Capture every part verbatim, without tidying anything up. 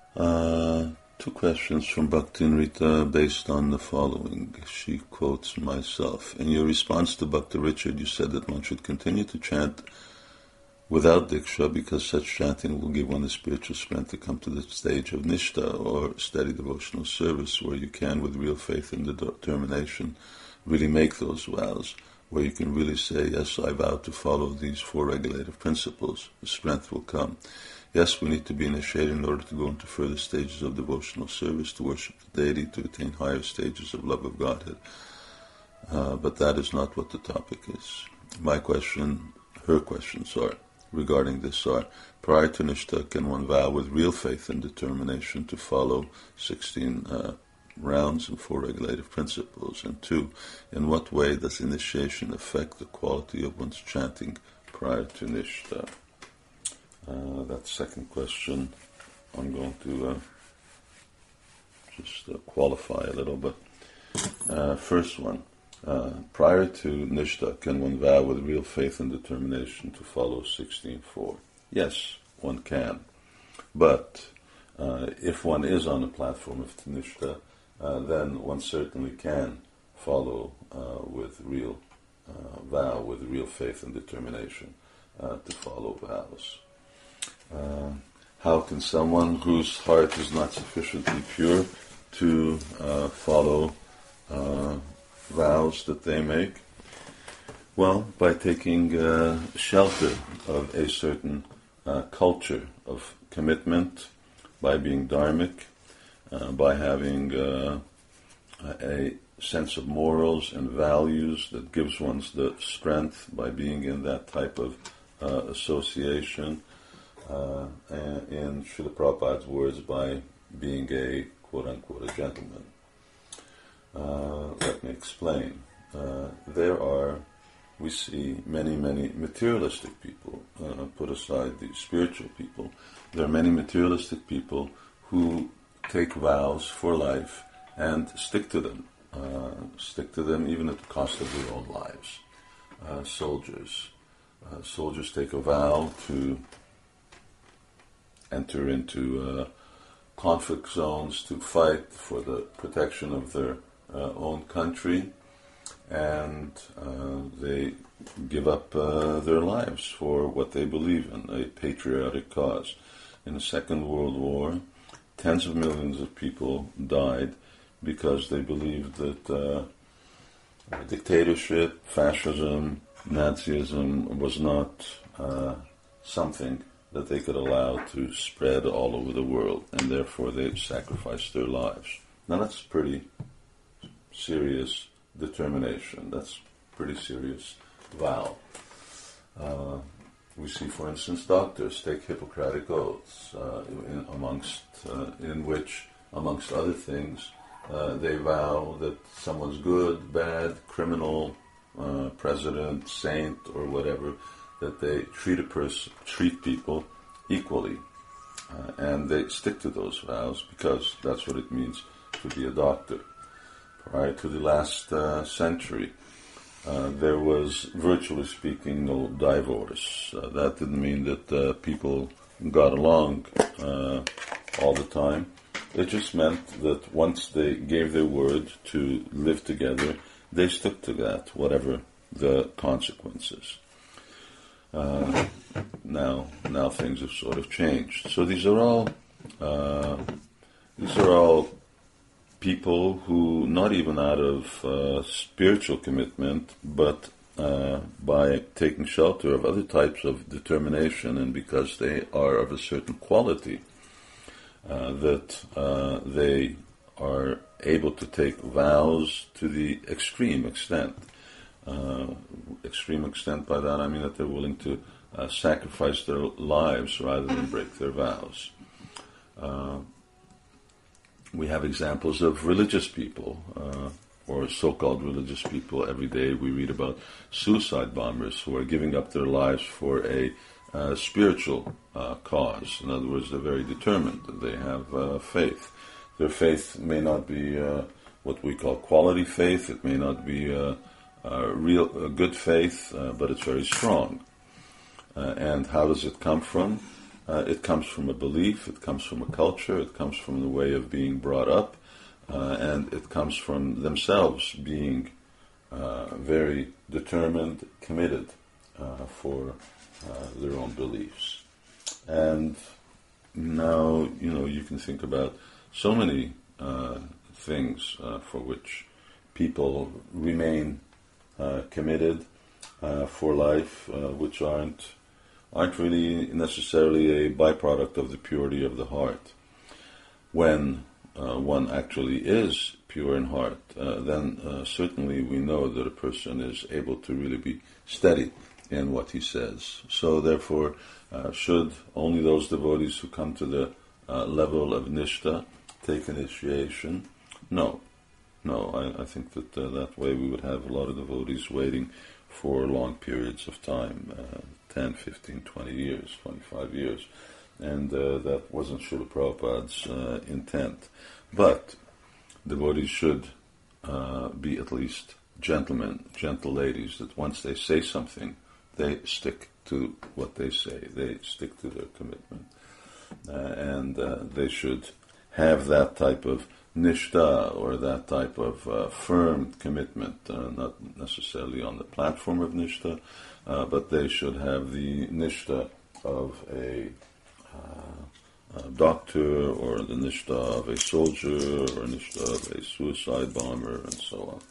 Uh, two questions from Bhaktin Rita based on the following. She quotes myself. In your response to Bhakti Richard, you said that one should continue to chant without Diksha because such chanting will give one the spiritual strength to come to the stage of Nishta or steady devotional service where you can, with real faith and determination, really make those vows, where you can really say, yes, I vow to follow these four regulative principles. The strength will come. Yes, we need to be initiated in order to go into further stages of devotional service, to worship the deity, to attain higher stages of love of Godhead. Uh, but that is not what the topic is. My question, her questions are, regarding this are, prior to Nishta, can one vow with real faith and determination to follow sixteen uh, rounds and four regulative principles? And two, in what way does initiation affect the quality of one's chanting prior to Nishta? Uh, that second question, I'm going to uh, just uh, qualify a little bit. Uh, first one, uh, prior to Nishta, can one vow with real faith and determination to follow sixteen four? Yes, one can. But uh, if one is on the platform of Nishta, uh, then one certainly can follow uh, with real uh, vow, with real faith and determination uh, to follow vows. Uh, how can someone whose heart is not sufficiently pure to uh, follow uh, vows that they make? Well, by taking uh, shelter of a certain uh, culture of commitment, by being dharmic, uh, by having uh, a sense of morals and values that gives one the strength, by being in that type of uh, association. Uh, in Srila Prabhupada's words, by being a quote-unquote a gentleman. Uh, let me explain. Uh, there are, we see many, many materialistic people, uh, put aside the spiritual people, there are many materialistic people who take vows for life and stick to them, uh, stick to them even at the cost of their own lives. Uh, soldiers. Uh, soldiers take a vow to enter into uh, conflict zones to fight for the protection of their uh, own country, and uh, they give up uh, their lives for what they believe in, a patriotic cause. In the Second World War, tens of millions of people died because they believed that uh, dictatorship, fascism, Nazism was not uh, something that they could allow to spread all over the world, and therefore they sacrificed their lives. Now that's pretty serious determination. That's pretty serious vow. Uh, we see, for instance, doctors take Hippocratic oaths, uh, in, amongst uh, in which, amongst other things, uh, they vow that someone's good, bad, criminal, uh, president, saint, or whatever, that they treat a person, treat people equally, uh, and they stick to those vows because that's what it means to be a doctor. Prior to the last uh, century, uh, there was, virtually speaking, no divorce. Uh, that didn't mean that uh, people got along uh, all the time. It just meant that once they gave their word to live together, they stuck to that, whatever the consequences. Uh, now, now things have sort of changed. So these are all, uh, these are all people who, not even out of uh, spiritual commitment, but uh, by taking shelter of other types of determination, and because they are of a certain quality, uh, that uh, they are able to take vows to the extreme extent. Uh, extreme extent, by that I mean that they're willing to uh, sacrifice their lives rather than break their vows. Uh, we have examples of religious people, uh, or so-called religious people. Every day we read about suicide bombers who are giving up their lives for a uh, spiritual uh, cause. In other words, they're very determined. They have uh, faith. Their faith may not be uh, what we call quality faith. It may not be uh, Uh, real uh, good faith, uh, but it's very strong. Uh, and how does it come from? Uh, it comes from a belief, it comes from a culture, it comes from the way of being brought up, uh, and it comes from themselves being uh, very determined, committed uh, for uh, their own beliefs. And now, you know, you can think about so many uh, things uh, for which people remain uh, committed uh, for life, uh, which aren't aren't really necessarily a byproduct of the purity of the heart. When uh, one actually is pure in heart, uh, then uh, certainly we know that a person is able to really be steady in what he says. So therefore, uh, should only those devotees who come to the uh, level of nishta take initiation? No. No, I, I think that uh, that way we would have a lot of devotees waiting for long periods of time, uh, ten, fifteen, twenty years, twenty-five years. And uh, that wasn't Srila Prabhupada's uh, intent. But devotees should uh, be at least gentlemen, gentle ladies, that once they say something, they stick to what they say. They stick to their commitment. Uh, and uh, they should have that type of nishta, or that type of uh, firm commitment, uh, not necessarily on the platform of nishta, uh, but they should have the nishta of a, uh, a doctor, or the nishta of a soldier, or nishta of a suicide bomber, and so on.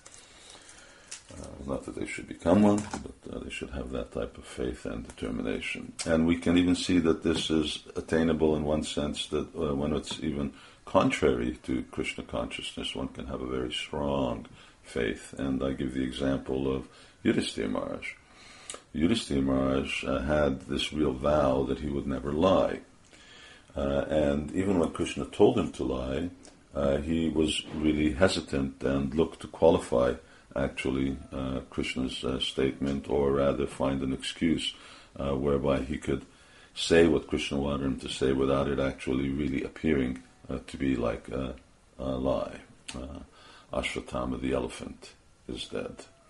Uh, not that they should become one, but uh, they should have that type of faith and determination. And we can even see that this is attainable in one sense, that uh, when it's even contrary to Krishna consciousness, one can have a very strong faith. And I give the example of Yudhisthira Maharaj. Yudhisthira Maharaj uh, had this real vow that he would never lie. Uh, and even when Krishna told him to lie, uh, he was really hesitant and looked to qualify actually uh, Krishna's uh, statement, or rather find an excuse uh, whereby he could say what Krishna wanted him to say without it actually really appearing uh, to be like a, a lie. Uh, Ashwatthama, the elephant, is dead.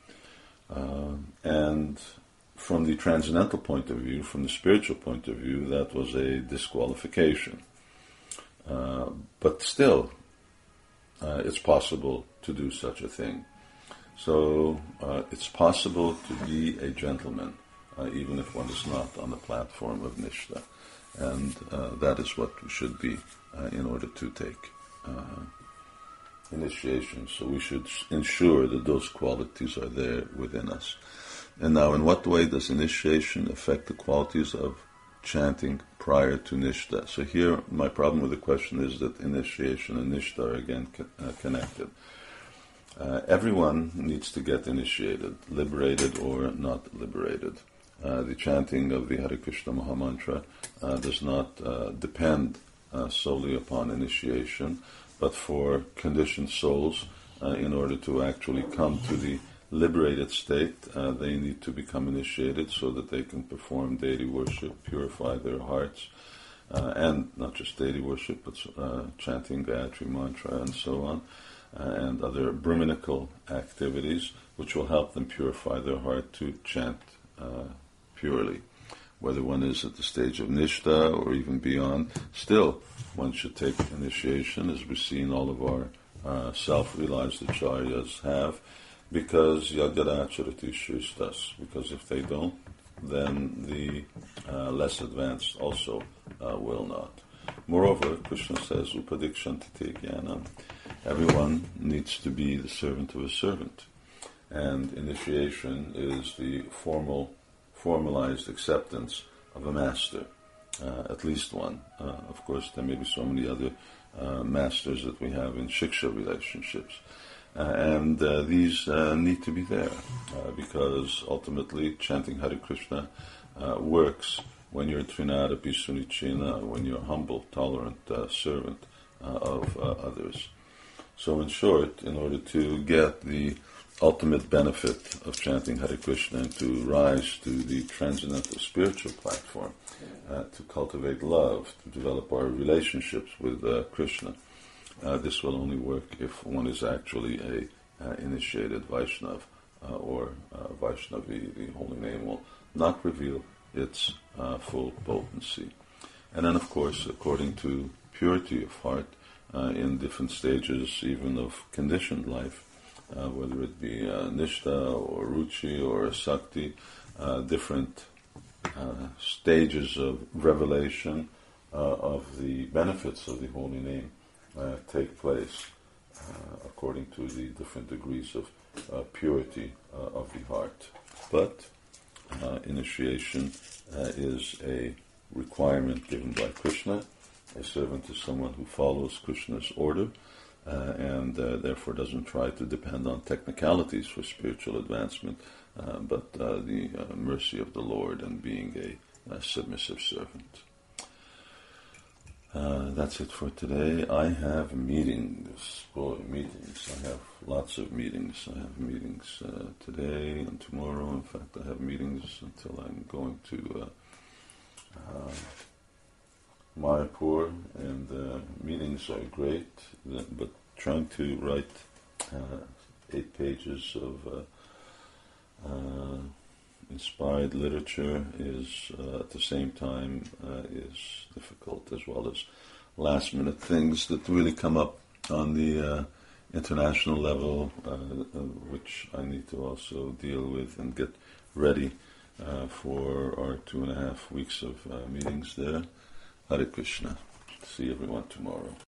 Uh, and from the transcendental point of view, from the spiritual point of view, that was a disqualification. Uh, but still, uh, it's possible to do such a thing. So uh, it's possible to be a gentleman, uh, even if one is not on the platform of nishta. And uh, that is what we should be uh, in order to take uh, initiation. So we should ensure that those qualities are there within us. And now, in what way does initiation affect the qualities of chanting prior to nishta? So here, my problem with the question is that initiation and nishta are again co- uh, connected. Uh, everyone needs to get initiated, liberated or not liberated. Uh, the chanting of the Hare Krishna Mahamantra uh, does not uh, depend uh, solely upon initiation, but for conditioned souls, uh, in order to actually come to the liberated state, uh, they need to become initiated so that they can perform deity worship, purify their hearts, uh, and not just deity worship, but uh, chanting Gayatri Mantra and so on. Uh, and other Brahminical activities, which will help them purify their heart to chant uh, purely. Whether one is at the stage of nishta or even beyond, still one should take initiation, as we see in all of our uh, self-realized acharyas have, because yadgada acharati shristas, because if they don't, then the uh, less advanced also uh, will not. Moreover, Krishna says, upadikshantite jnanam. Everyone needs to be the servant of a servant. And initiation is the formal, formalized acceptance of a master, uh, at least one. Uh, of course, there may be so many other uh, masters that we have in shiksha relationships. Uh, and uh, these uh, need to be there, uh, because ultimately chanting Hare Krishna uh, works when you're trinada pisunichina, when you're humble, tolerant uh, servant uh, of uh, others. So in short, in order to get the ultimate benefit of chanting Hare Krishna and to rise to the transcendental spiritual platform, uh, to cultivate love, to develop our relationships with uh, Krishna, uh, this will only work if one is actually a uh, initiated Vaishnav uh, or uh, Vaishnavi. The holy name will not reveal its uh, full potency. And then, of course, according to purity of heart, uh, in different stages, even of conditioned life, uh, whether it be uh, nishta or ruchi or sakti, uh, different uh, stages of revelation uh, of the benefits of the holy name uh, take place uh, according to the different degrees of uh, purity uh, of the heart. But uh, initiation uh, is a requirement given by Krishna. A servant is someone who follows Krishna's order uh, and uh, therefore doesn't try to depend on technicalities for spiritual advancement, uh, but uh, the uh, mercy of the Lord and being a, a submissive servant. Uh, that's it for today. I have meetings. Boy, meetings. I have lots of meetings. I have meetings uh, today and tomorrow. In fact, I have meetings until I'm going to uh, uh, Mayapur, and uh, meetings are great, but trying to write uh, eight pages of uh, uh, inspired literature is uh, at the same time uh, is difficult, as well as last minute things that really come up on the uh, international level, uh, uh, which I need to also deal with and get ready uh, for our two and a half weeks of uh, meetings there. Hare Krishna. See everyone tomorrow.